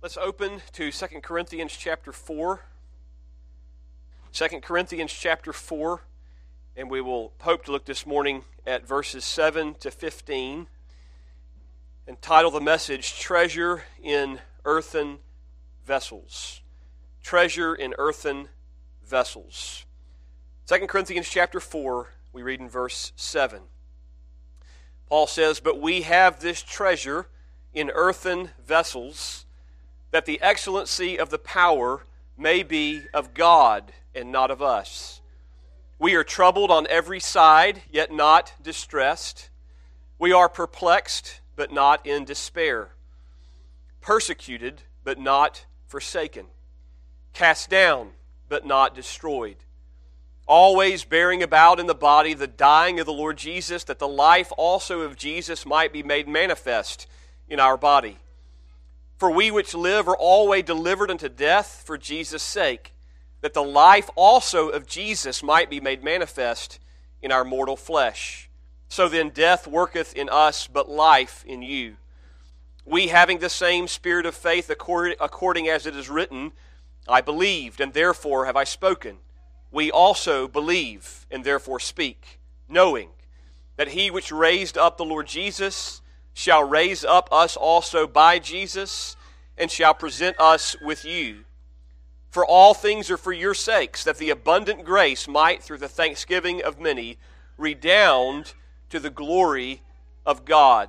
Let's open to 2 Corinthians chapter 4. 2 Corinthians chapter 4, and we will hope to look this morning at verses 7 to 15, and title the message, Treasure in Earthen Vessels. Treasure in Earthen Vessels. 2 Corinthians chapter 4, we read in verse 7. Paul says, "But we have this treasure in earthen vessels, that the excellency of the power may be of God and not of us. We are troubled on every side, yet not distressed. We are perplexed, but not in despair. Persecuted, but not forsaken. Cast down, but not destroyed. Always bearing about in the body the dying of the Lord Jesus, that the life also of Jesus might be made manifest in our body. For we which live are always delivered unto death for Jesus' sake, that the life also of Jesus might be made manifest in our mortal flesh. So then death worketh in us, but life in you. We having the same spirit of faith, according as it is written, I believed, and therefore have I spoken. We also believe, and therefore speak, knowing that he which raised up the Lord Jesus shall raise up us also by Jesus, and shall present us with you. For all things are for your sakes, that the abundant grace might, through the thanksgiving of many, redound to the glory of God."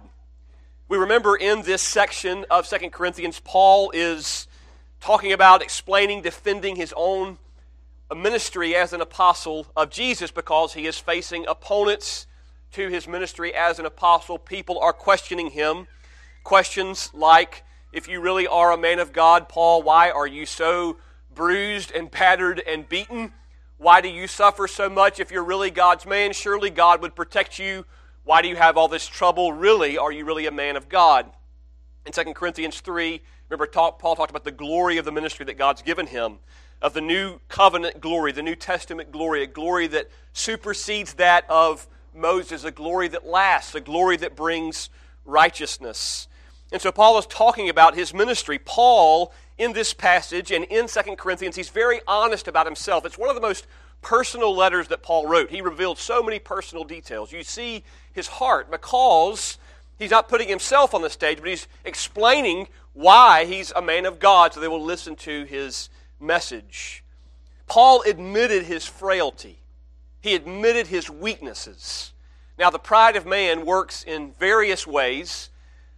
We remember in this section of 2 Corinthians, Paul is talking about, explaining, defending his own ministry as an apostle of Jesus, because he is facing opponents to his ministry as an apostle. People are questioning him. Questions like, if you really are a man of God, Paul, why are you so bruised and battered and beaten? Why do you suffer so much? If you're really God's man, surely God would protect you. Why do you have all this trouble? Really, are you really a man of God? In 2 Corinthians 3, remember Paul talked about the glory of the ministry that God's given him, of the new covenant glory, the New Testament glory, a glory that supersedes that of Moses, a glory that lasts, a glory that brings righteousness. And so Paul is talking about his ministry. Paul, in this passage and in 2 Corinthians, he's very honest about himself. It's one of the most personal letters that Paul wrote. He revealed so many personal details. You see his heart, because he's not putting himself on the stage, but he's explaining why he's a man of God, so they will listen to his message. Paul admitted his frailty. He admitted his weaknesses. Now, the pride of man works in various ways.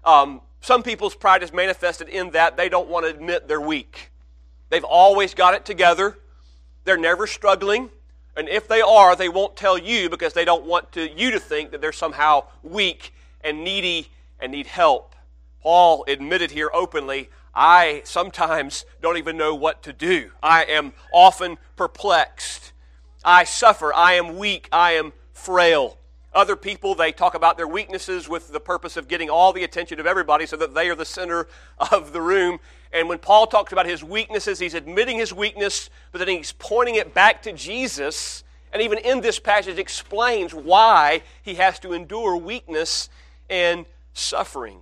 Some people's pride is manifested in that they don't want to admit they're weak. They've always got it together. They're never struggling. And if they are, they won't tell you because they don't want you to think that they're somehow weak and needy and need help. Paul admitted here openly, I sometimes don't even know what to do. I am often perplexed. I suffer. I am weak. I am frail. Other people, they talk about their weaknesses with the purpose of getting all the attention of everybody so that they are the center of the room. And when Paul talks about his weaknesses, he's admitting his weakness, but then he's pointing it back to Jesus. And even in this passage explains why he has to endure weakness and suffering.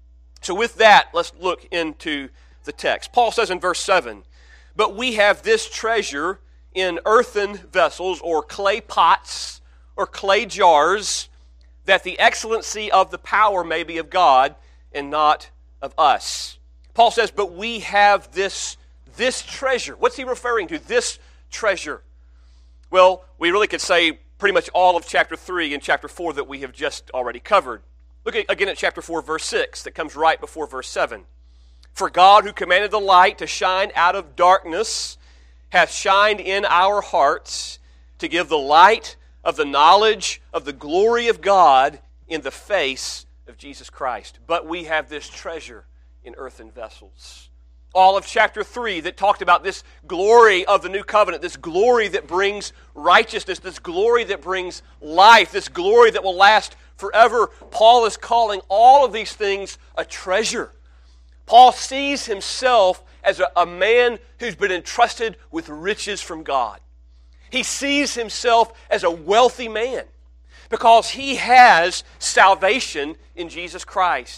So with that, let's look into the text. Paul says in verse 7, "But we have this treasure in earthen vessels," or clay pots, or clay jars, "that the excellency of the power may be of God and not of us." Paul says, but we have this treasure. What's he referring to, this treasure? Well, we really could say pretty much all of chapter 3 and chapter 4 that we have just already covered. Look again at chapter 4, verse 6, that comes right before verse 7. "For God, who commanded the light to shine out of darkness, hath shined in our hearts to give the light of the knowledge of the glory of God in the face of Jesus Christ." But we have this treasure in earthen vessels. All of chapter 3 that talked about this glory of the new covenant, this glory that brings righteousness, this glory that brings life, this glory that will last forever. Paul is calling all of these things a treasure. Paul sees himself as a man who's been entrusted with riches from God. He sees himself as a wealthy man because he has salvation in Jesus Christ.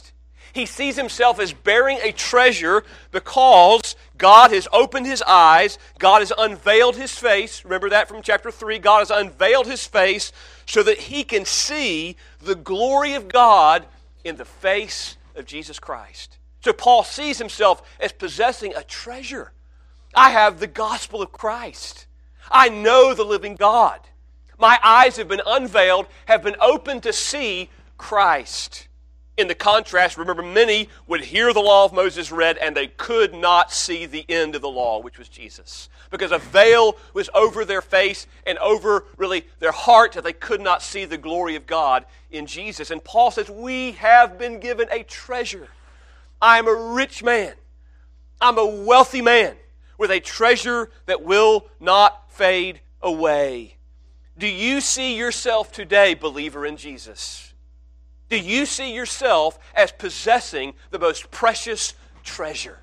He sees himself as bearing a treasure because God has opened his eyes, God has unveiled his face. Remember that from chapter 3. God has unveiled his face so that he can see the glory of God in the face of Jesus Christ. So Paul sees himself as possessing a treasure. I have the gospel of Christ. I know the living God. My eyes have been unveiled, have been opened to see Christ. In the contrast, remember, many would hear the law of Moses read and they could not see the end of the law, which was Jesus. Because a veil was over their face and over, really, their heart, that they could not see the glory of God in Jesus. And Paul says, we have been given a treasure. I am a rich man. I'm a wealthy man with a treasure that will not fade away. Do you see yourself today, believer in Jesus? Do you see yourself as possessing the most precious treasure?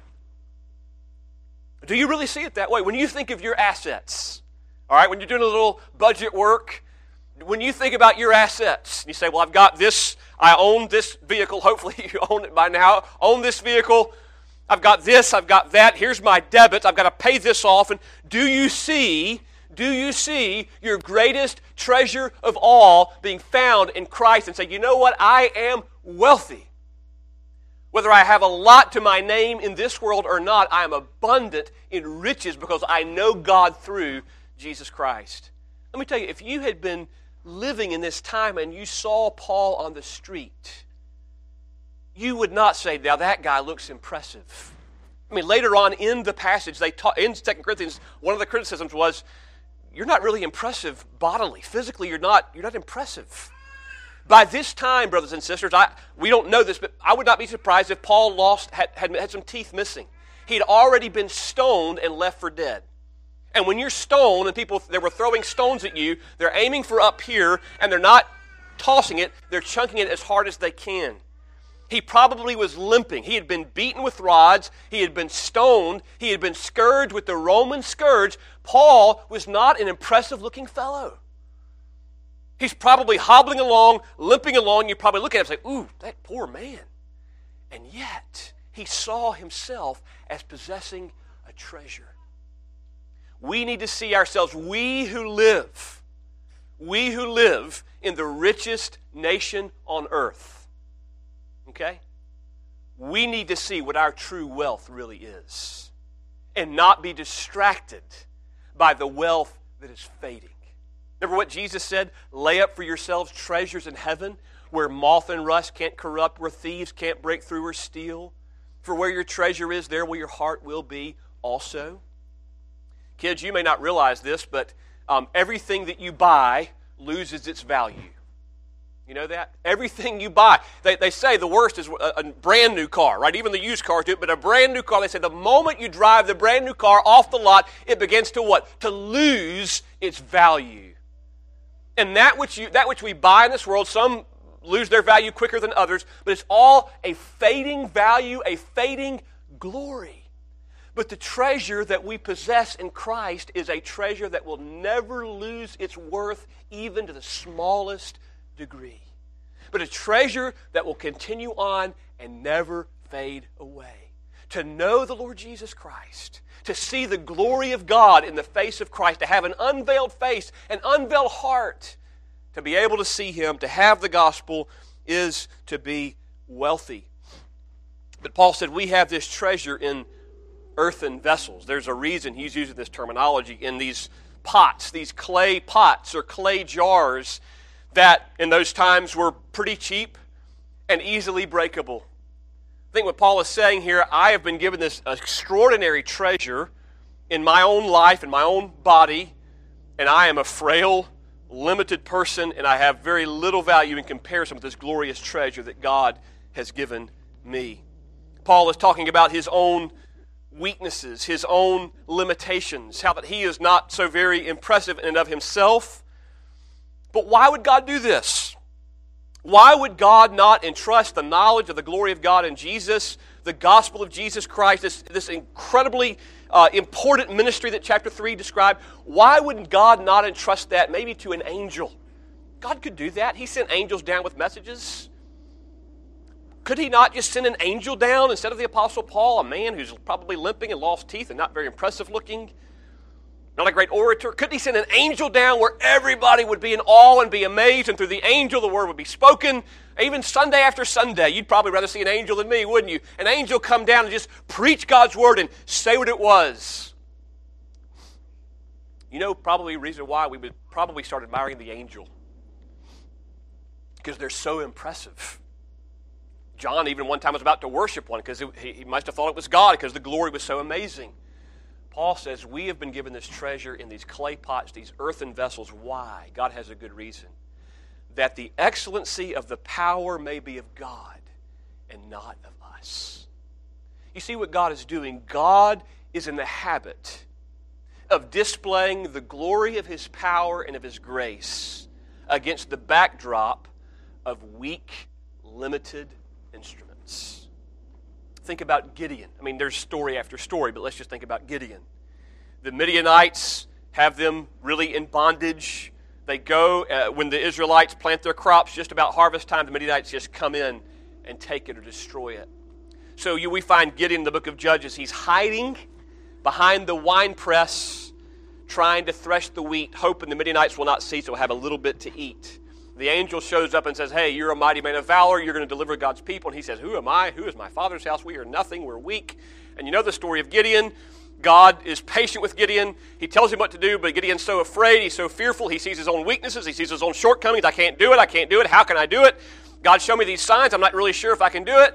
Do you really see it that way? When you think of your assets, all right, when you're doing a little budget work, when you think about your assets, you say, well, I've got this, I own this vehicle, hopefully you own it by now, own this vehicle, I've got this, I've got that, here's my debits, I've got to pay this off. And do you see your greatest treasure of all being found in Christ and say, you know what, I am wealthy. Whether I have a lot to my name in this world or not, I am abundant in riches because I know God through Jesus Christ. Let me tell you, if you had been living in this time and you saw Paul on the street, you would not say, now that guy looks impressive. I mean, later on in the passage, in 2 Corinthians, one of the criticisms was, you're not really impressive bodily. Physically, you're not impressive. By this time, brothers and sisters, we don't know this, but I would not be surprised if Paul had some teeth missing. He'd already been stoned and left for dead. And when you're stoned and they were throwing stones at you, they're aiming for up here, and they're not tossing it, they're chunking it as hard as they can. He probably was limping. He had been beaten with rods. He had been stoned. He had been scourged with the Roman scourge. Paul was not an impressive-looking fellow. He's probably hobbling along, limping along. You probably look at him and say, ooh, that poor man. And yet, he saw himself as possessing a treasure. We need to see ourselves, we who live in the richest nation on earth. Okay? We need to see what our true wealth really is and not be distracted by the wealth that is fading. Remember what Jesus said? Lay up for yourselves treasures in heaven where moth and rust can't corrupt, where thieves can't break through or steal. For where your treasure is, there will your heart will be also. Kids, you may not realize this, but everything that you buy loses its value. You know that? Everything you buy. They say the worst is a brand new car, right? Even the used cars do it, but a brand new car, they say the moment you drive the brand new car off the lot, it begins to what? To lose its value. And that which we buy in this world, some lose their value quicker than others, but it's all a fading value, a fading glory. But the treasure that we possess in Christ is a treasure that will never lose its worth even to the smallest degree. But a treasure that will continue on and never fade away. To know the Lord Jesus Christ, to see the glory of God in the face of Christ, to have an unveiled face, an unveiled heart, to be able to see Him, to have the gospel, is to be wealthy. But Paul said we have this treasure in earthen vessels. There's a reason he's using this terminology in these pots, these clay pots or clay jars that in those times were pretty cheap and easily breakable. I think what Paul is saying here, I have been given this extraordinary treasure in my own life, in my own body, and I am a frail, limited person, and I have very little value in comparison with this glorious treasure that God has given me. Paul is talking about his own weaknesses, his own limitations, how that he is not so very impressive in and of himself. But why would God do this? Why would God not entrust the knowledge of the glory of God in Jesus, the gospel of Jesus Christ, this incredibly important ministry that chapter 3 described? Why wouldn't God not entrust that maybe to an angel? God could do that. He sent angels down with messages. Could he not just send an angel down instead of the Apostle Paul, a man who's probably limping and lost teeth and not very impressive looking? Not a great orator. Couldn't he send an angel down where everybody would be in awe and be amazed, and through the angel the word would be spoken? Even Sunday after Sunday, you'd probably rather see an angel than me, wouldn't you? An angel come down and just preach God's word and say what it was. You know, probably the reason why we would probably start admiring the angel. Because they're so impressive. John even one time was about to worship one because he must have thought it was God because the glory was so amazing. Paul says, we have been given this treasure in these clay pots, these earthen vessels. Why? God has a good reason. That the excellency of the power may be of God and not of us. You see what God is doing? God is in the habit of displaying the glory of His power and of His grace against the backdrop of weak, limited instruments. Think about Gideon. I mean, there's story after story, but let's just think about Gideon. The Midianites have them really in bondage. They go, when the Israelites plant their crops, just about harvest time, the Midianites just come in and take it or destroy it. So we find Gideon in the book of Judges. He's hiding behind the wine press, trying to thresh the wheat, hoping the Midianites will not see, so he'll have a little bit to eat. The angel shows up and says, hey, you're a mighty man of valor. You're going to deliver God's people. And he says, who am I? Who is my father's house? We are nothing. We're weak. And you know the story of Gideon. God is patient with Gideon. He tells him what to do, but Gideon's so afraid. He's so fearful. He sees his own weaknesses. He sees his own shortcomings. I can't do it. I can't do it. How can I do it? God, show me these signs. I'm not really sure if I can do it.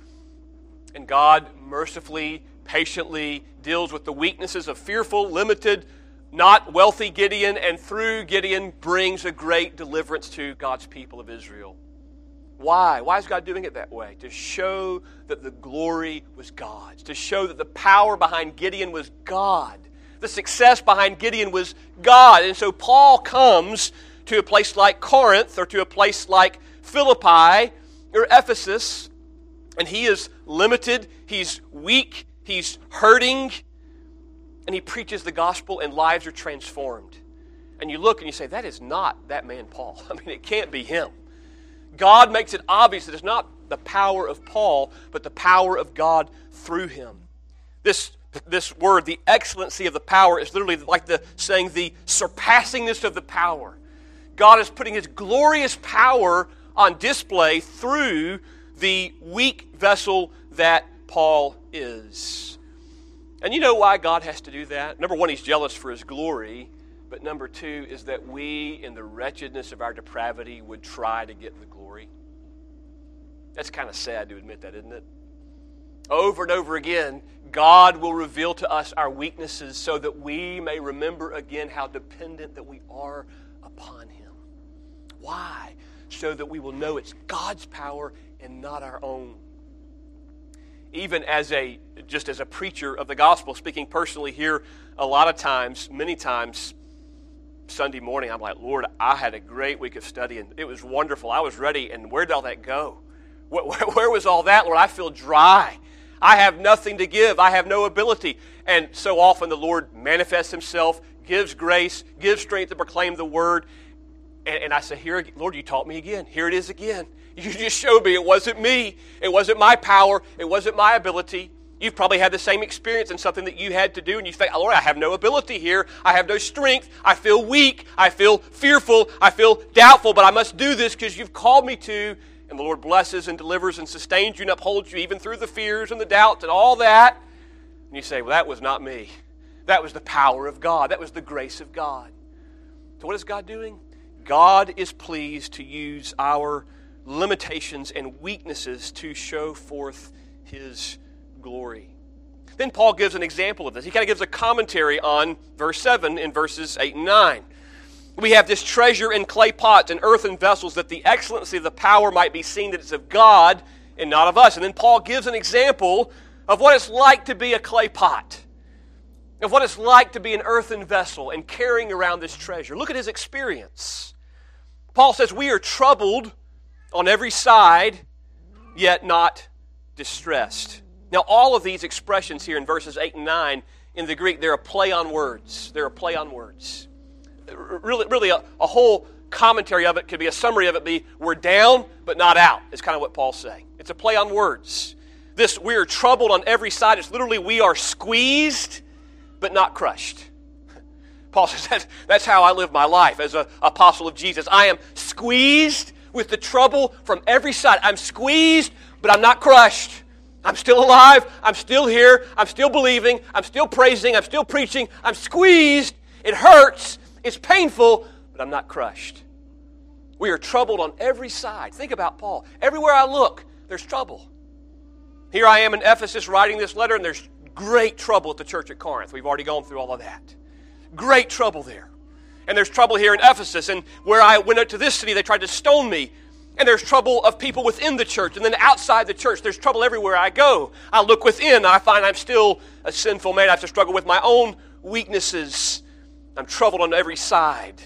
And God mercifully, patiently deals with the weaknesses of fearful, limited, not wealthy Gideon, and through Gideon brings a great deliverance to God's people of Israel. Why? Why is God doing it that way? To show that the glory was God's. To show that the power behind Gideon was God. The success behind Gideon was God. And so Paul comes to a place like Corinth or to a place like Philippi or Ephesus, and he is limited, he's weak, he's hurting, and he preaches the gospel and lives are transformed. And you look and you say, that is not that man Paul. I mean, it can't be him. God makes it obvious that it's not the power of Paul, but the power of God through him. This word, the excellency of the power, is literally like saying the surpassingness of the power. God is putting His glorious power on display through the weak vessel that Paul is. And you know why God has to do that? Number one, He's jealous for His glory. But number two is that we, in the wretchedness of our depravity, would try to get the glory. That's kind of sad to admit that, isn't it? Over and over again, God will reveal to us our weaknesses so that we may remember again how dependent that we are upon Him. Why? So that we will know it's God's power and not our own. Even just as a preacher of the gospel, speaking personally here, a lot of times, many times, Sunday morning, I'm like, Lord, I had a great week of studying. It was wonderful. I was ready, and where did all that go? Where was all that, Lord? I feel dry. I have nothing to give. I have no ability. And so often the Lord manifests Himself, gives grace, gives strength to proclaim the word. And I say, here, Lord, you taught me again. Here it is again. You just showed me it wasn't me. It wasn't my power. It wasn't my ability. You've probably had the same experience in something that you had to do, and you think, Lord, I have no ability here. I have no strength. I feel weak. I feel fearful. I feel doubtful, but I must do this because you've called me to. And the Lord blesses and delivers and sustains you and upholds you even through the fears and the doubts and all that. And you say, well, that was not me. That was the power of God. That was the grace of God. So what is God doing? God is pleased to use our limitations and weaknesses to show forth His glory. Then Paul gives an example of this. He kind of gives a commentary on verse 7 in verses 8 and 9. We have this treasure in clay pots and earthen vessels that the excellency of the power might be seen that it's of God and not of us. And then Paul gives an example of what it's like to be a clay pot, of what it's like to be an earthen vessel and carrying around this treasure. Look at his experience. Paul says, we are troubled on every side, yet not distressed. Now, all of these expressions here in verses 8 and 9, in the Greek, they're a play on words. They're a play on words. Really a whole commentary of it, could be a summary of it, be we're down but not out, is kind of what Paul's saying. It's a play on words. This, we are troubled on every side, it's literally we are squeezed but not crushed. Paul says that's how I live my life as an apostle of Jesus. I am squeezed with the trouble from every side. I'm squeezed, but I'm not crushed. I'm still alive. I'm still here. I'm still believing. I'm still praising. I'm still preaching. I'm squeezed. It hurts. It's painful, but I'm not crushed. We are troubled on every side. Think about Paul. Everywhere I look, there's trouble. Here I am in Ephesus writing this letter, and there's great trouble at the church at Corinth. We've already gone through all of that. Great trouble there. And there's trouble here in Ephesus. And where I went up to this city, they tried to stone me. And there's trouble of people within the church. And then outside the church, there's trouble everywhere I go. I look within, and I find I'm still a sinful man. I have to struggle with my own weaknesses. I'm troubled on every side.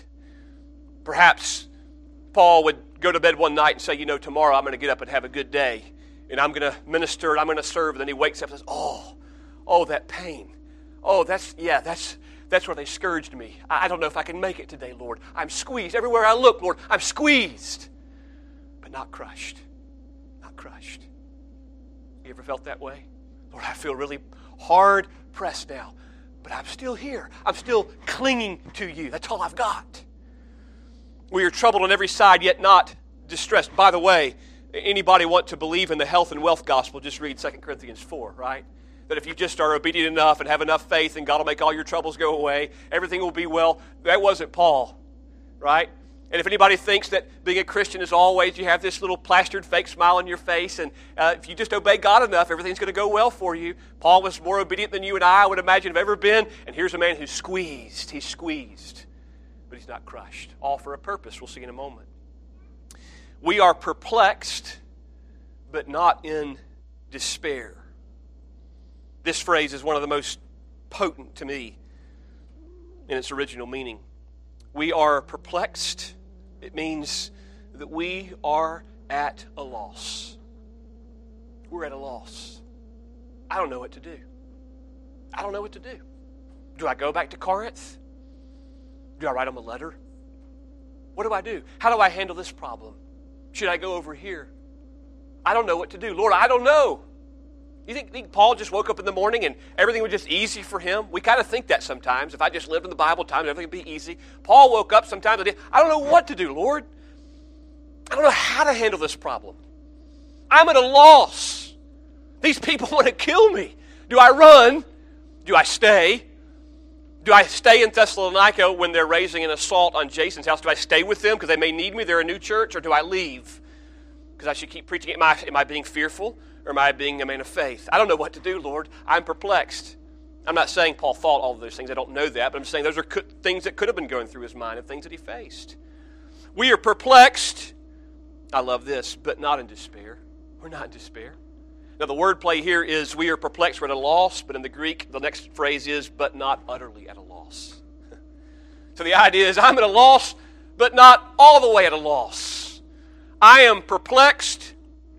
Perhaps Paul would go to bed one night and say, tomorrow I'm going to get up and have a good day. And I'm going to minister, and I'm going to serve. And then he wakes up and says, oh, that pain. Oh, that's where they scourged me. I don't know if I can make it today, Lord. I'm squeezed. Everywhere I look, Lord, I'm squeezed. But not crushed. Not crushed. You ever felt that way? Lord, I feel really hard pressed now. But I'm still here. I'm still clinging to you. That's all I've got. We are troubled on every side, yet not distressed. By the way, anybody want to believe in the health and wealth gospel, just read 2 Corinthians 4, right? That if you just are obedient enough and have enough faith, and God will make all your troubles go away, everything will be well. That wasn't Paul, right? And if anybody thinks that being a Christian is always you have this little plastered fake smile on your face, and if you just obey God enough, everything's going to go well for you. Paul was more obedient than you and I would imagine have ever been, and here's a man who's squeezed. He's squeezed, but he's not crushed. All for a purpose. We'll see in a moment. We are perplexed, but not in despair. This phrase is one of the most potent to me in its original meaning. We are perplexed. It means that we are at a loss. We're at a loss. I don't know what to do. I don't know what to do. Do I go back to Corinth? Do I write them a letter? What do I do? How do I handle this problem? Should I go over here? I don't know what to do. Lord, I don't know. You think Paul just woke up in the morning and everything was just easy for him? We kind of think that sometimes. If I just lived in the Bible times, everything would be easy. Paul woke up sometimes and I don't know what to do, Lord. I don't know how to handle this problem. I'm at a loss. These people want to kill me. Do I run? Do I stay? Do I stay in Thessalonica when they're raising an assault on Jason's house? Do I stay with them because they may need me? They're a new church. Or do I leave because I should keep preaching? Am I being fearful? Or am I being a man of faith? I don't know what to do, Lord. I'm perplexed. I'm not saying Paul thought all of those things. I don't know that. But I'm saying those are things that could have been going through his mind and things that he faced. We are perplexed. I love this, but not in despair. We're not in despair. Now, the wordplay here is we are perplexed, we're at a loss. But in the Greek, the next phrase is, but not utterly at a loss. So the idea is I'm at a loss, but not all the way at a loss. I am perplexed.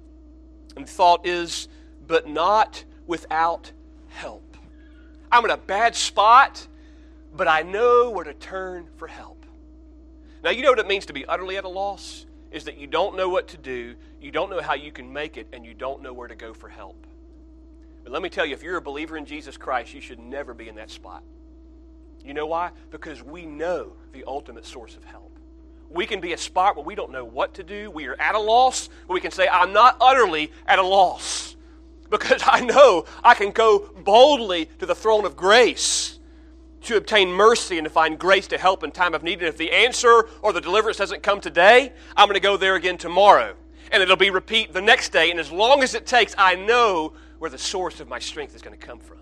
And the thought is, but not without help. I'm in a bad spot, but I know where to turn for help. Now, you know what it means to be utterly at a loss? Is that you don't know what to do, you don't know how you can make it, and you don't know where to go for help. But let me tell you, if you're a believer in Jesus Christ, you should never be in that spot. You know why? Because we know the ultimate source of help. We can be a spot where we don't know what to do. We are at a loss, but we can say, I'm not utterly at a loss. Because I know I can go boldly to the throne of grace to obtain mercy and to find grace to help in time of need. And if the answer or the deliverance doesn't come today, I'm going to go there again tomorrow. And it'll be repeat the next day. And as long as it takes, I know where the source of my strength is going to come from.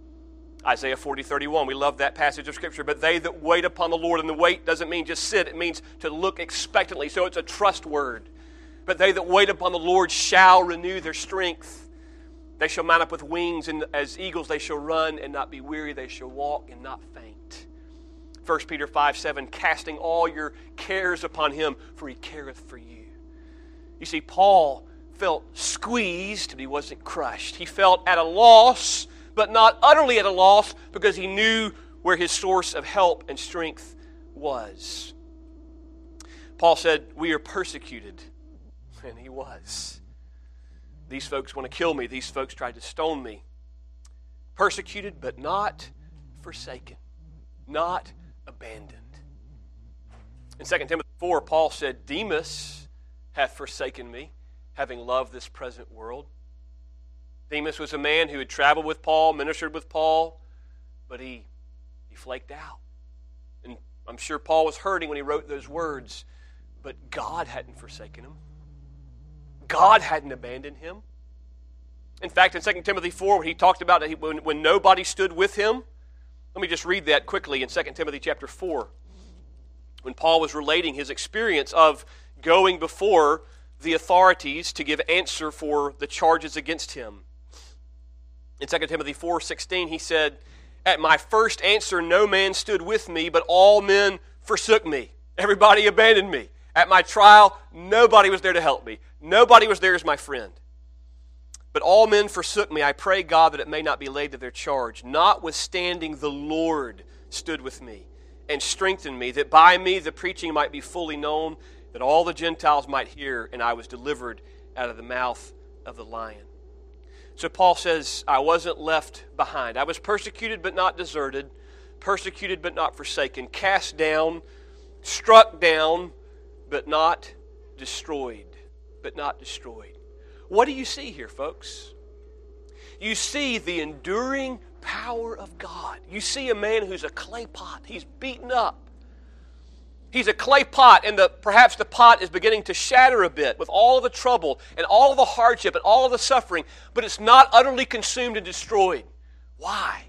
Isaiah 40:31, we love that passage of Scripture. But they that wait upon the Lord, and the wait doesn't mean just sit, it means to look expectantly. So it's a trust word. But they that wait upon the Lord shall renew their strength. They shall mount up with wings, and as eagles they shall run and not be weary. They shall walk and not faint. 1 Peter 5:7, casting all your cares upon him, for he careth for you. You see, Paul felt squeezed, but he wasn't crushed. He felt at a loss, but not utterly at a loss, because he knew where his source of help and strength was. Paul said, we are persecuted. And he was. These folks want to kill me. These folks tried to stone me. Persecuted, but not forsaken. Not abandoned. In 2 Timothy 4, Paul said, Demas hath forsaken me, having loved this present world. Demas was a man who had traveled with Paul, ministered with Paul, but he flaked out. And I'm sure Paul was hurting when he wrote those words, but God hadn't forsaken him. God hadn't abandoned him. In fact, in 2 Timothy 4, when he talked about that when nobody stood with him, let me just read that quickly in 2 Timothy chapter 4. When Paul was relating his experience of going before the authorities to give answer for the charges against him. In 2 Timothy 4:16, he said, at my first answer, no man stood with me, but all men forsook me. Everybody abandoned me. At my trial, nobody was there to help me. Nobody was there as my friend. But all men forsook me. I pray God that it may not be laid to their charge. Notwithstanding, the Lord stood with me and strengthened me, that by me the preaching might be fully known, that all the Gentiles might hear, and I was delivered out of the mouth of the lion. So Paul says, I wasn't left behind. I was persecuted but not deserted, persecuted but not forsaken, cast down, struck down, but not destroyed. But not destroyed. What do you see here, folks? You see the enduring power of God. You see a man who's a clay pot. He's beaten up. He's a clay pot, and perhaps the pot is beginning to shatter a bit with all of the trouble and all of the hardship and all of the suffering, but it's not utterly consumed and destroyed. Why?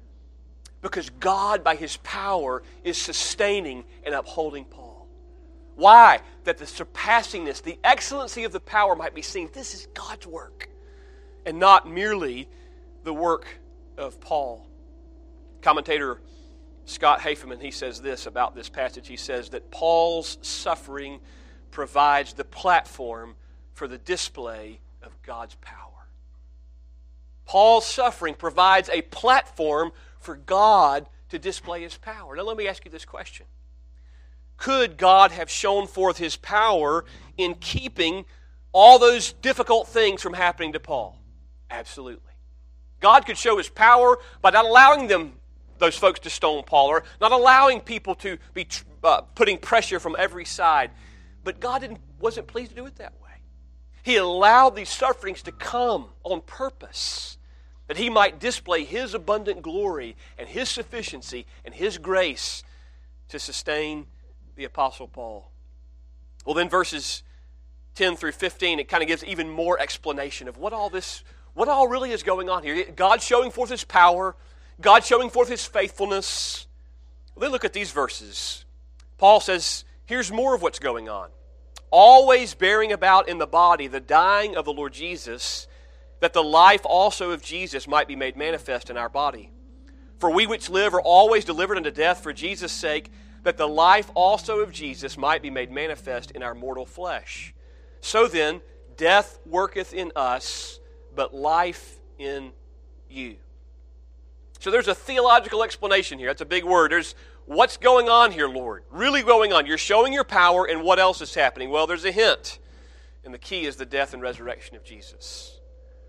Because God, by His power, is sustaining and upholding Paul. Why? That the surpassingness, the excellency of the power might be seen. This is God's work, and not merely the work of Paul. Commentator Scott Haferman, he says this about this passage. He says that Paul's suffering provides the platform for the display of God's power. Paul's suffering provides a platform for God to display His power. Now let me ask you this question. Could God have shown forth His power in keeping all those difficult things from happening to Paul? Absolutely. God could show His power by not allowing those folks to stone Paul, or not allowing people to be putting pressure from every side. But God wasn't pleased to do it that way. He allowed these sufferings to come on purpose, that He might display His abundant glory and His sufficiency and His grace to sustain the Apostle Paul. Well, then verses 10 through 15, it kind of gives even more explanation of what all really is going on here. God showing forth His power, God showing forth His faithfulness. Then look at these verses. Paul says, here's more of what's going on. Always bearing about in the body the dying of the Lord Jesus, that the life also of Jesus might be made manifest in our body. For we which live are always delivered unto death for Jesus' sake, that the life also of Jesus might be made manifest in our mortal flesh. So then, death worketh in us, but life in you. So there's a theological explanation here. That's a big word. There's what's going on here, Lord? Really going on. You're showing your power, and what else is happening? Well, there's a hint. And the key is the death and resurrection of Jesus.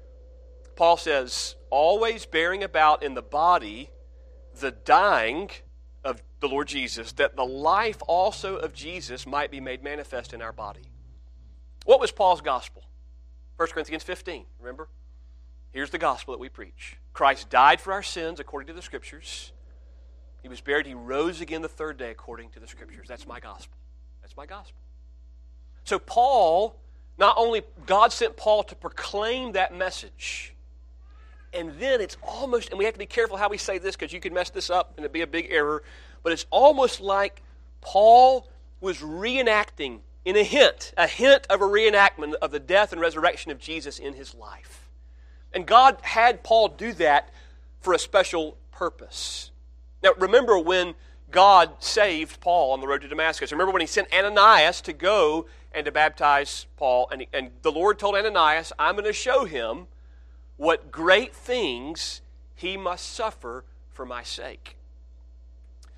Paul says, always bearing about in the body the dying of the Lord Jesus, that the life also of Jesus might be made manifest in our body. What was Paul's gospel? 1 Corinthians 15, remember? Here's the gospel that we preach. Christ died for our sins according to the Scriptures. He was buried. He rose again the third day according to the Scriptures. That's my gospel. That's my gospel. So Paul, not only God sent Paul to proclaim that message, and then it's almost, and we have to be careful how we say this because you could mess this up and it'd be a big error, but it's almost like Paul was reenacting in a hint of a reenactment of the death and resurrection of Jesus in his life. And God had Paul do that for a special purpose. Now, remember when God saved Paul on the road to Damascus. Remember when He sent Ananias to go and to baptize Paul. And the Lord told Ananias, I'm going to show him what great things he must suffer for my sake.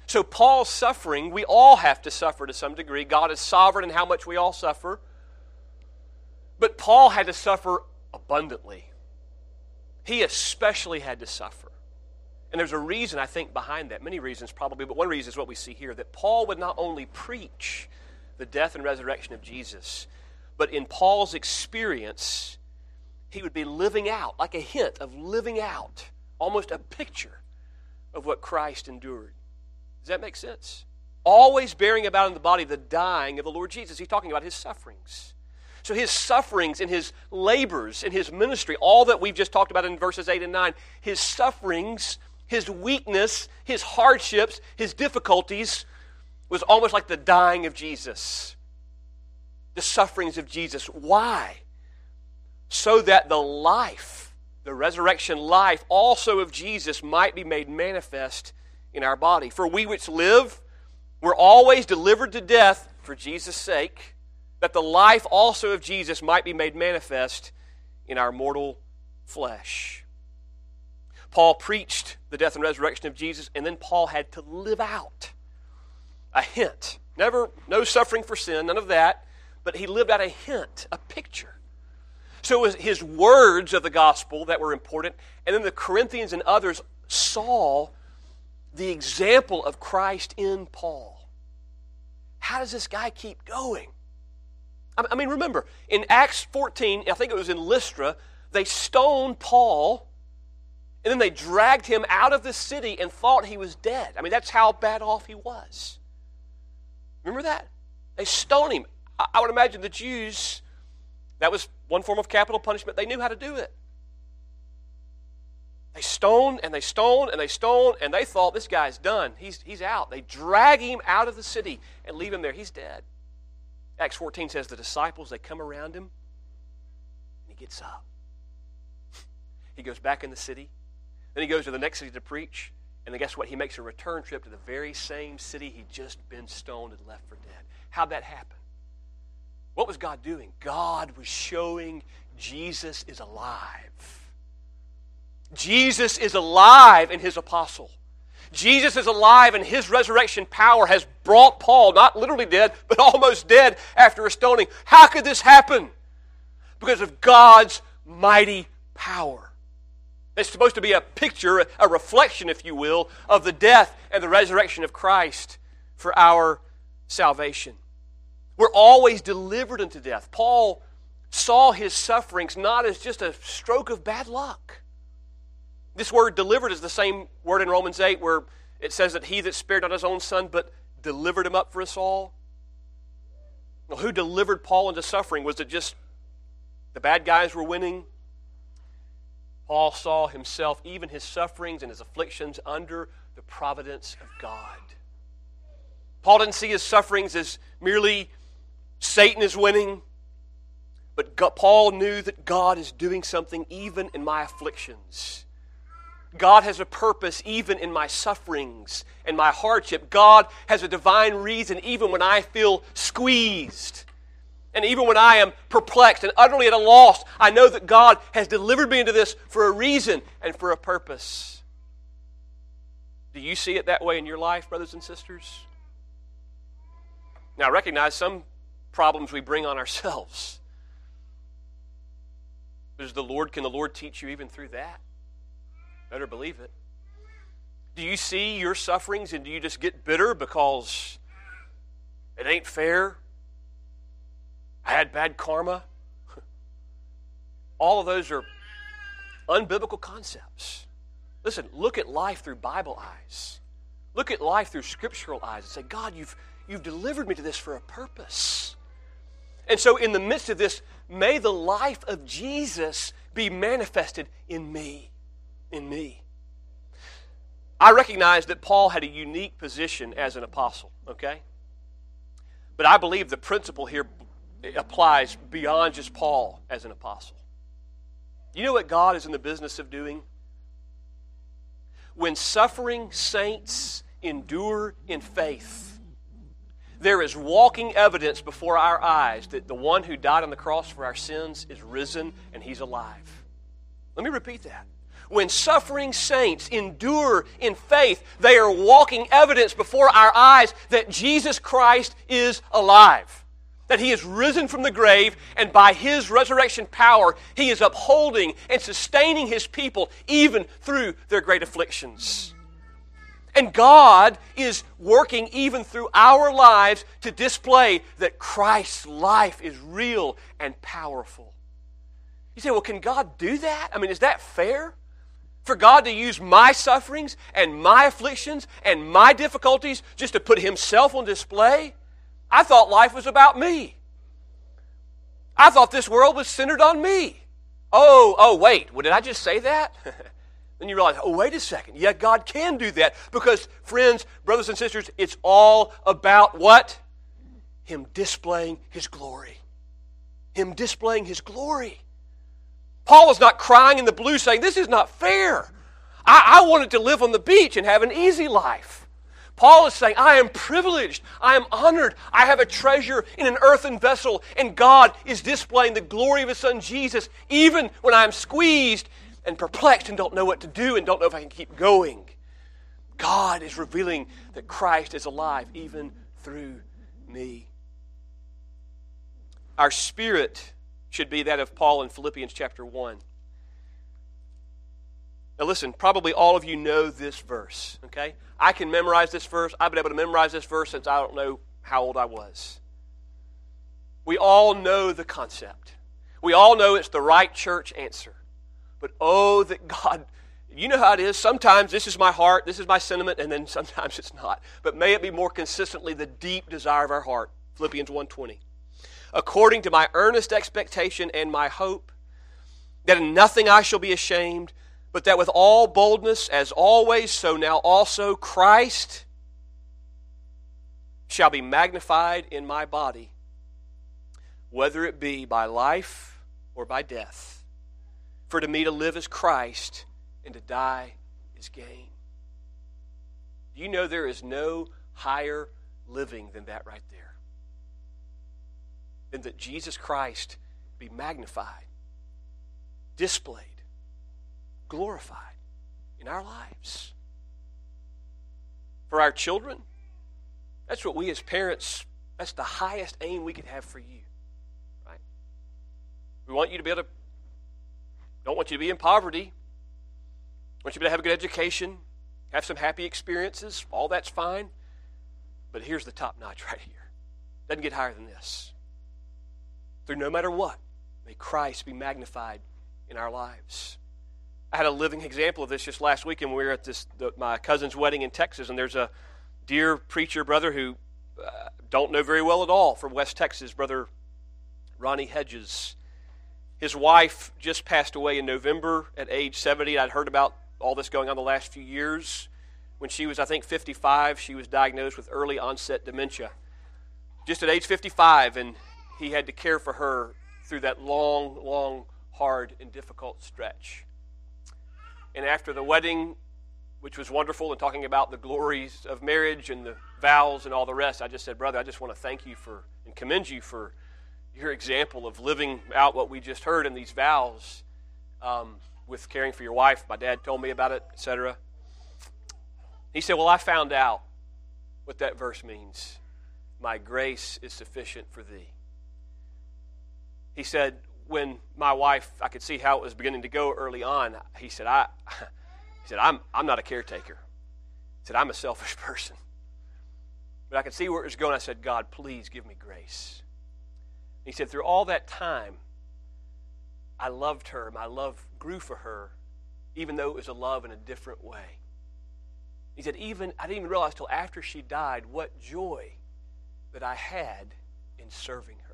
So Paul's suffering, we all have to suffer to some degree. God is sovereign in how much we all suffer. But Paul had to suffer abundantly. He especially had to suffer. And there's a reason, I think, behind that. Many reasons probably, but one reason is what we see here, that Paul would not only preach the death and resurrection of Jesus, but in Paul's experience, he would be living out, like a hint of living out, almost a picture of what Christ endured. Does that make sense? Always bearing about in the body the dying of the Lord Jesus. He's talking about his sufferings. So his sufferings and his labors and his ministry, all that we've just talked about in verses 8 and 9, his sufferings, his weakness, his hardships, his difficulties was almost like the dying of Jesus. The sufferings of Jesus. Why? So that the life, the resurrection life also of Jesus might be made manifest in our body. For we which live, we're always delivered to death for Jesus' sake, that the life also of Jesus might be made manifest in our mortal flesh. Paul preached the death and resurrection of Jesus, and then Paul had to live out a hint. No suffering for sin, none of that, but he lived out a hint, a picture. So it was his words of the gospel that were important, and then the Corinthians and others saw the example of Christ in Paul. How does this guy keep going? I mean, remember, in Acts 14, I think it was in Lystra, they stoned Paul, and then they dragged him out of the city and thought he was dead. I mean, that's how bad off he was. Remember that? They stoned him. I would imagine the Jews, that was one form of capital punishment. They knew how to do it. They stoned and they stoned and they stoned, and they thought, this guy's done. He's out. They drag him out of the city and leave him there. He's dead. Acts 14 says the disciples, they come around him, and he gets up. He goes back in the city. Then he goes to the next city to preach. And then guess what? He makes a return trip to the very same city he'd just been stoned and left for dead. How'd that happen? What was God doing? God was showing Jesus is alive. Jesus is alive in his apostle. Jesus is alive, and his resurrection power has brought Paul, not literally dead, but almost dead after a stoning. How could this happen? Because of God's mighty power. It's supposed to be a picture, a reflection, if you will, of the death and the resurrection of Christ for our salvation. We're always delivered unto death. Paul saw his sufferings not as just a stroke of bad luck. This word delivered is the same word in Romans 8 where it says that he that spared not his own son but delivered him up for us all. Well, who delivered Paul into suffering? Was it just the bad guys were winning? Paul saw himself, even his sufferings and his afflictions, under the providence of God. Paul didn't see his sufferings as merely Satan is winning, but Paul knew that God is doing something even in my afflictions. God has a purpose even in my sufferings and my hardship. God has a divine reason even when I feel squeezed. And even when I am perplexed and utterly at a loss, I know that God has delivered me into this for a reason and for a purpose. Do you see it that way in your life, brothers and sisters? Now, I recognize some problems we bring on ourselves. Can the Lord teach you even through that? Better believe it. Do you see your sufferings and do you just get bitter because it ain't fair? I had bad karma. All of those are unbiblical concepts. Listen, look at life through Bible eyes. Look at life through scriptural eyes and say, God, you've delivered me to this for a purpose. And so in the midst of this, may the life of Jesus be manifested in me. I recognize that Paul had a unique position as an apostle, okay? But I believe the principle here applies beyond just Paul as an apostle. You know what God is in the business of doing? When suffering saints endure in faith, there is walking evidence before our eyes that the one who died on the cross for our sins is risen and he's alive. Let me repeat that. when suffering saints endure in faith, they are walking evidence before our eyes that Jesus Christ is alive, that He is risen from the grave, and by His resurrection power, He is upholding and sustaining His people even through their great afflictions. And God is working even through our lives to display that Christ's life is real and powerful. You say, well, can God do that? I mean, is that fair? For God to use my sufferings and my afflictions and my difficulties just to put Himself on display? I thought life was about me. I thought this world was centered on me. Oh, wait, well, did I just say that? Then you realize, oh, wait a second. Yeah, God can do that because, friends, brothers and sisters, it's all about what? Him displaying His glory. Him displaying His glory. Paul is not crying in the blue saying, this is not fair. I wanted to live on the beach and have an easy life. Paul is saying, I am privileged, I am honored, I have a treasure in an earthen vessel, and God is displaying the glory of His Son Jesus even when I am squeezed and perplexed and don't know what to do and don't know if I can keep going. God is revealing that Christ is alive even through me. Our spirit should be that of Paul in Philippians chapter 1. Now listen, probably all of you know this verse, okay? I can memorize this verse. I've been able to memorize this verse since I don't know how old I was. We all know the concept. We all know it's the right church answer. But oh, that God, you know how it is. Sometimes this is my heart, this is my sentiment, and then sometimes it's not. But may it be more consistently the deep desire of our heart. Philippians 1:20. According to my earnest expectation and my hope, that in nothing I shall be ashamed, but that with all boldness, as always, so now also Christ shall be magnified in my body, whether it be by life or by death. For to me to live is Christ, and to die is gain. Do you know there is no higher living than that right there? Than that Jesus Christ be magnified, displayed, glorified in our lives. For our children, that's what we as parents, that's the highest aim we could have for you. Right? We want you to be able to, don't want you to be in poverty. Want you to have a good education, have some happy experiences, all that's fine. But here's the top notch right here. Doesn't get higher than this. Through no matter what, may Christ be magnified in our lives. I had a living example of this just last week, and we were at my cousin's wedding in Texas, and there's a dear preacher brother who don't know very well at all from West Texas, Brother Ronnie Hedges. His wife just passed away in November at age 70. I'd heard about all this going on the last few years. When she was, I think, 55, she was diagnosed with early onset dementia. Just at age 55, and he had to care for her through that long, hard, and difficult stretch. And after the wedding, which was wonderful, and talking about the glories of marriage and the vows and all the rest, I just said, brother, I just want to thank you for and commend you for your example of living out what we just heard in these vows with caring for your wife. My dad told me about it, etc. He said, well, I found out what that verse means. My grace is sufficient for thee. He said, when my wife, I could see how it was beginning to go early on, he said, I'm not a caretaker. He said, I'm a selfish person. But I could see where it was going. I said, God, please give me grace. He said, through all that time, I loved her. My love grew for her, even though it was a love in a different way. He said, I didn't even realize till after she died what joy that I had in serving her.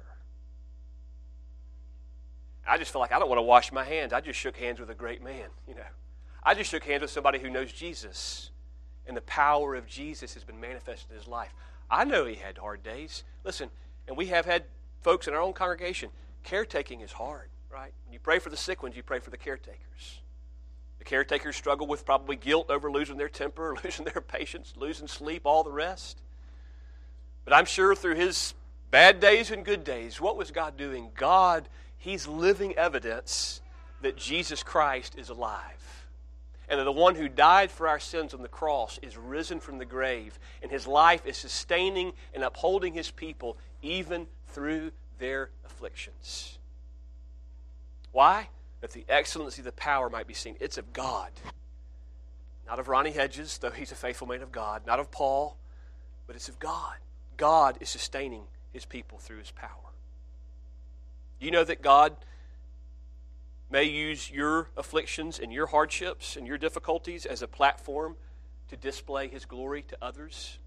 I just felt like I don't want to wash my hands. I just shook hands with a great man, I just shook hands with somebody who knows Jesus, and the power of Jesus has been manifested in his life. I know he had hard days. Listen, and we have had folks in our own congregation, caretaking is hard, right? When you pray for the sick ones, you pray for the caretakers. The caretakers struggle with probably guilt over losing their temper, losing their patience, losing sleep, all the rest. But I'm sure through his bad days and good days, what was God doing? God, he's living evidence that Jesus Christ is alive. and that the one who died for our sins on the cross is risen from the grave, and his life is sustaining and upholding his people even through their afflictions. Why? That the excellency of the power might be seen. It's of God. Not of Ronnie Hedges, though he's a faithful man of God. Not of Paul, but it's of God. God is sustaining his people through his power. You know that God may use your afflictions and your hardships and your difficulties as a platform to display his glory to others?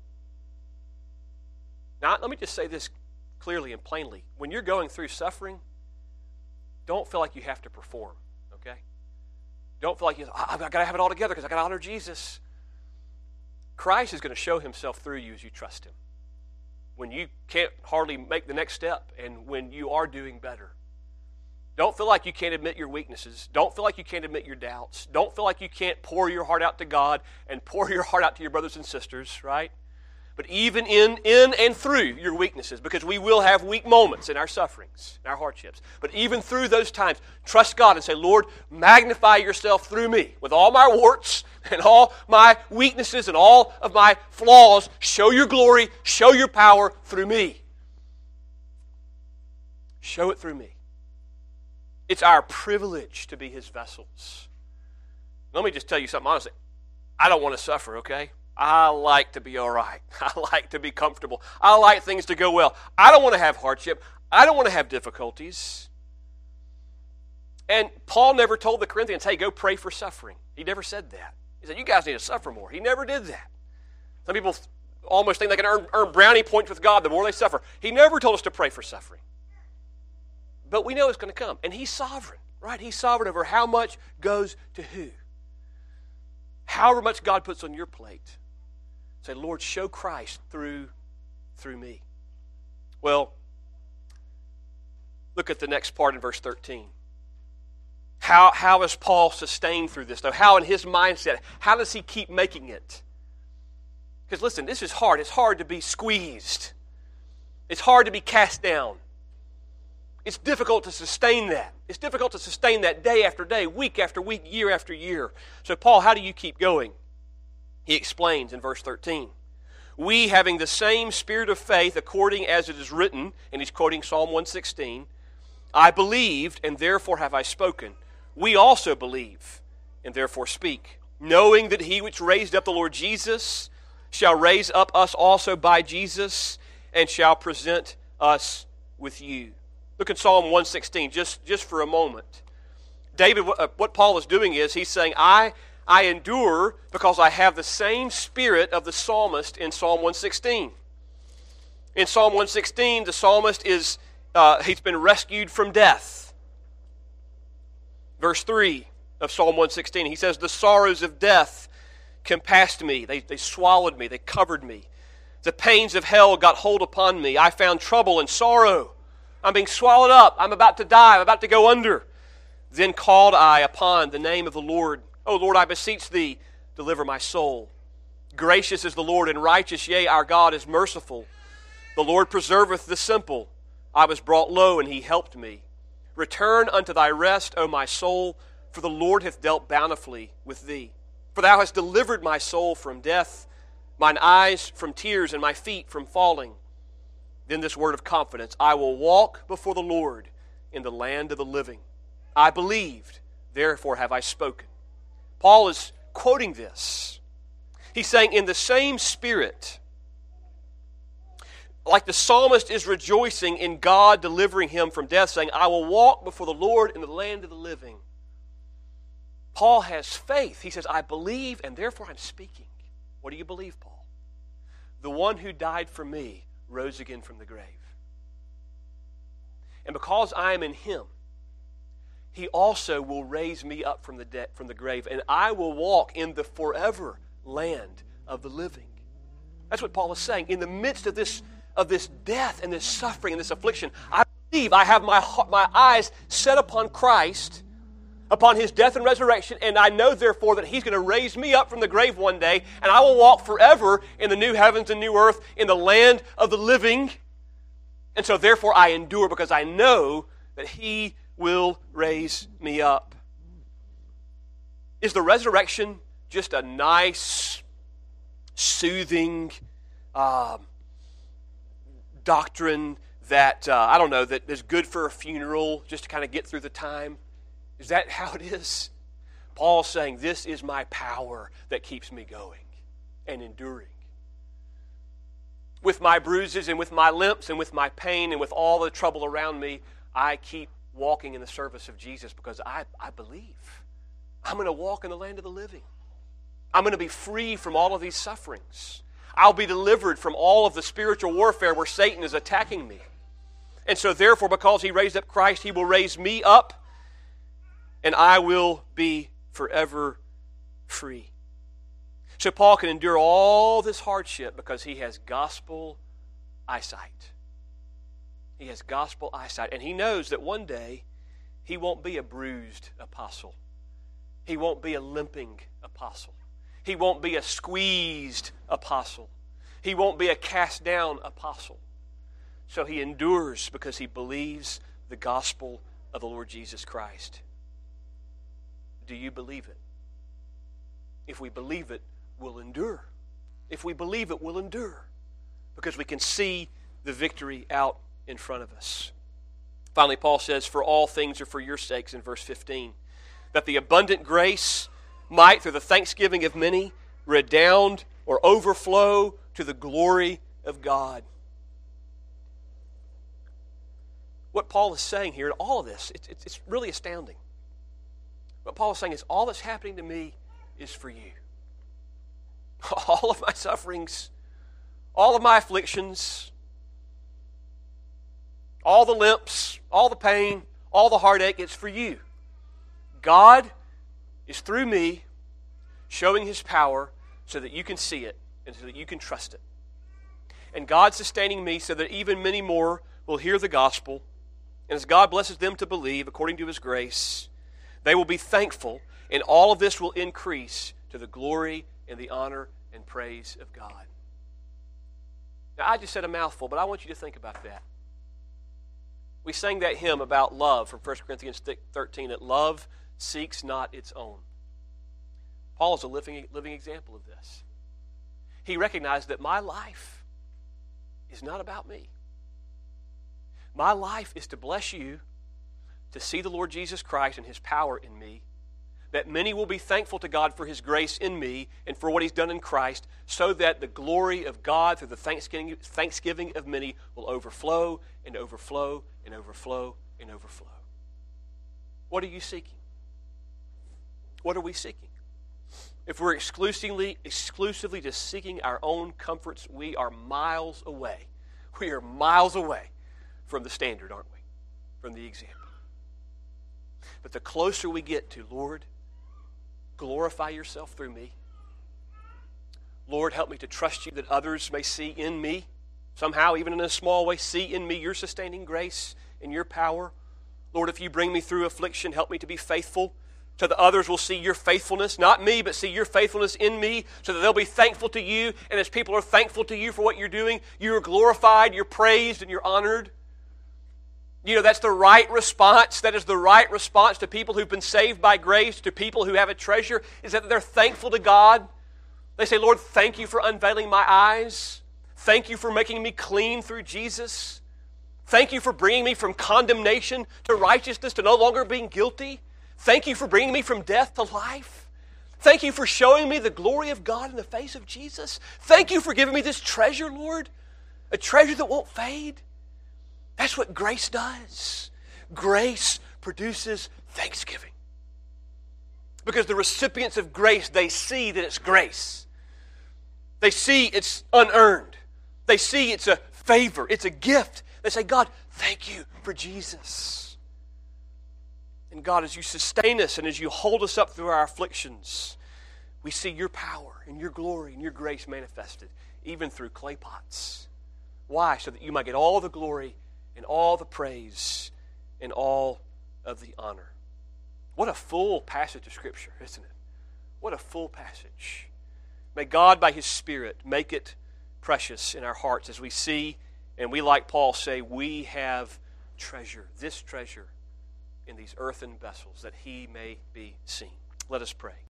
Now, let me just say this clearly and plainly. When you're going through suffering, don't feel like you have to perform, okay? Don't feel like I've got to have it all together because I've got to honor Jesus. Christ is going to show himself through you as you trust him. When you can't hardly make the next step and when you are doing better. Don't feel like you can't admit your weaknesses. Don't feel like you can't admit your doubts. Don't feel like you can't pour your heart out to God and pour your heart out to your brothers and sisters, right? But even in and through your weaknesses, because we will have weak moments in our sufferings, in our hardships. But even through those times, trust God and say, Lord, magnify yourself through me with all my warts and all my weaknesses and all of my flaws. Show your glory, show your power through me. Show it through me. It's our privilege to be his vessels. Let me just tell you something honestly. I don't want to suffer, okay? I like to be all right. I like to be comfortable. I like things to go well. I don't want to have hardship. I don't want to have difficulties. And Paul never told the Corinthians, hey, go pray for suffering. He never said that. He said, you guys need to suffer more. He never did that. Some people almost think they can earn brownie points with God the more they suffer. He never told us to pray for suffering. But we know it's going to come. And he's sovereign, right? He's sovereign over how much goes to who. However much God puts on your plate. Say, Lord, show Christ through me. Well, look at the next part in verse 13. How is Paul sustained through this, though? How in his mindset, how does he keep making it? Because listen, this is hard. It's hard to be squeezed. It's hard to be cast down. It's difficult to sustain that. It's difficult to sustain that day after day, week after week, year after year. So Paul, how do you keep going? He explains in verse 13. We, having the same spirit of faith, according as it is written, and he's quoting Psalm 116, I believed, and therefore have I spoken. We also believe, and therefore speak, knowing that he which raised up the Lord Jesus shall raise up us also by Jesus, and shall present us with you. Look at Psalm 116, just for a moment. David, what Paul is doing is, he's saying, I endure because I have the same spirit of the psalmist in Psalm 116. In Psalm 116, the psalmist he's been rescued from death. Verse 3 of Psalm 116, he says, the sorrows of death compassed me. They swallowed me. They covered me. The pains of hell got hold upon me. I found trouble and sorrow. I'm being swallowed up. I'm about to die. I'm about to go under. Then called I upon the name of the Lord. O Lord, I beseech thee, deliver my soul. Gracious is the Lord and righteous, yea, our God is merciful. The Lord preserveth the simple. I was brought low, and he helped me. Return unto thy rest, O my soul, for the Lord hath dealt bountifully with thee. For thou hast delivered my soul from death, mine eyes from tears, and my feet from falling. Then this word of confidence, I will walk before the Lord in the land of the living. I believed, therefore have I spoken. Paul is quoting this. He's saying, in the same spirit, like the psalmist is rejoicing in God delivering him from death, saying, I will walk before the Lord in the land of the living. Paul has faith. He says, I believe, and therefore I'm speaking. What do you believe, Paul? The one who died for me rose again from the grave. And because I am in him, he also will raise me up from the grave, and I will walk in the forever land of the living. That's what Paul is saying. In the midst of this death and this suffering and this affliction, I believe I have my eyes set upon Christ, upon his death and resurrection, and I know therefore that he's going to raise me up from the grave one day, and I will walk forever in the new heavens and new earth, in the land of the living. And so therefore I endure because I know that he will raise me up. Is the resurrection just a nice, soothing doctrine that, that is good for a funeral just to kind of get through the time? Is that how it is? Paul's saying, this is my power that keeps me going and enduring. With my bruises and with my limps and with my pain and with all the trouble around me, I keep walking in the service of Jesus because I believe. I'm going to walk in the land of the living. I'm going to be free from all of these sufferings. I'll be delivered from all of the spiritual warfare where Satan is attacking me. And so therefore, because He raised up Christ, He will raise me up, and I will be forever free. So Paul can endure all this hardship because he has gospel eyesight. He has gospel eyesight. And he knows that one day he won't be a bruised apostle. He won't be a limping apostle. He won't be a squeezed apostle. He won't be a cast down apostle. So he endures because he believes the gospel of the Lord Jesus Christ. Do you believe it? If we believe it, we'll endure. If we believe it, we'll endure because we can see the victory out in front of us. Finally, Paul says, for all things are for your sakes in verse 15, that the abundant grace might, through the thanksgiving of many, redound or overflow to the glory of God. What Paul is saying here in all of this, it's really astounding. What Paul is saying is all that's happening to me is for you. All of my sufferings, all of my afflictions, all the limps, all the pain, all the heartache, it's for you. God is through me showing His power so that you can see it and so that you can trust it. And God's sustaining me so that even many more will hear the gospel. And as God blesses them to believe according to His grace, they will be thankful, and all of this will increase to the glory and the honor and praise of God. Now, I just said a mouthful, but I want you to think about that. We sang that hymn about love from 1 Corinthians 13, that love seeks not its own. Paul is a living example of this. He recognized that my life is not about me. My life is to bless you, to see the Lord Jesus Christ and His power in me, that many will be thankful to God for His grace in me and for what He's done in Christ, so that the glory of God through the thanksgiving of many will overflow and overflow and overflow and overflow. What are you seeking? What are we seeking? If we're exclusively just seeking our own comforts, we are miles away. We are miles away from the standard, aren't we? From the example. But the closer we get to, Lord, glorify yourself through me. Lord, help me to trust you that others may see in me, somehow, even in a small way, see in me your sustaining grace and your power. Lord, if you bring me through affliction, help me to be faithful so that others will see your faithfulness, not me, but see your faithfulness in me, so that they'll be thankful to you. And as people are thankful to you for what you're doing, you're glorified, you're praised, and you're honored. You know, that's the right response. That is the right response to people who've been saved by grace, to people who have a treasure, is that they're thankful to God. They say, Lord, thank you for unveiling my eyes. Thank you for making me clean through Jesus. Thank you for bringing me from condemnation to righteousness, to no longer being guilty. Thank you for bringing me from death to life. Thank you for showing me the glory of God in the face of Jesus. Thank you for giving me this treasure, Lord, a treasure that won't fade. That's what grace does. Grace produces thanksgiving. Because the recipients of grace, they see that it's grace. They see it's unearned. They see it's a favor. It's a gift. They say, God, thank you for Jesus. And God, as you sustain us and as you hold us up through our afflictions, we see your power and your glory and your grace manifested, even through clay pots. Why? So that you might get all the glory and all the praise and all of the honor. What a full passage of Scripture, isn't it? What a full passage. May God, by His Spirit, make it precious in our hearts as we see, and we, like Paul, say, we have treasure, this treasure, in these earthen vessels, that He may be seen. Let us pray.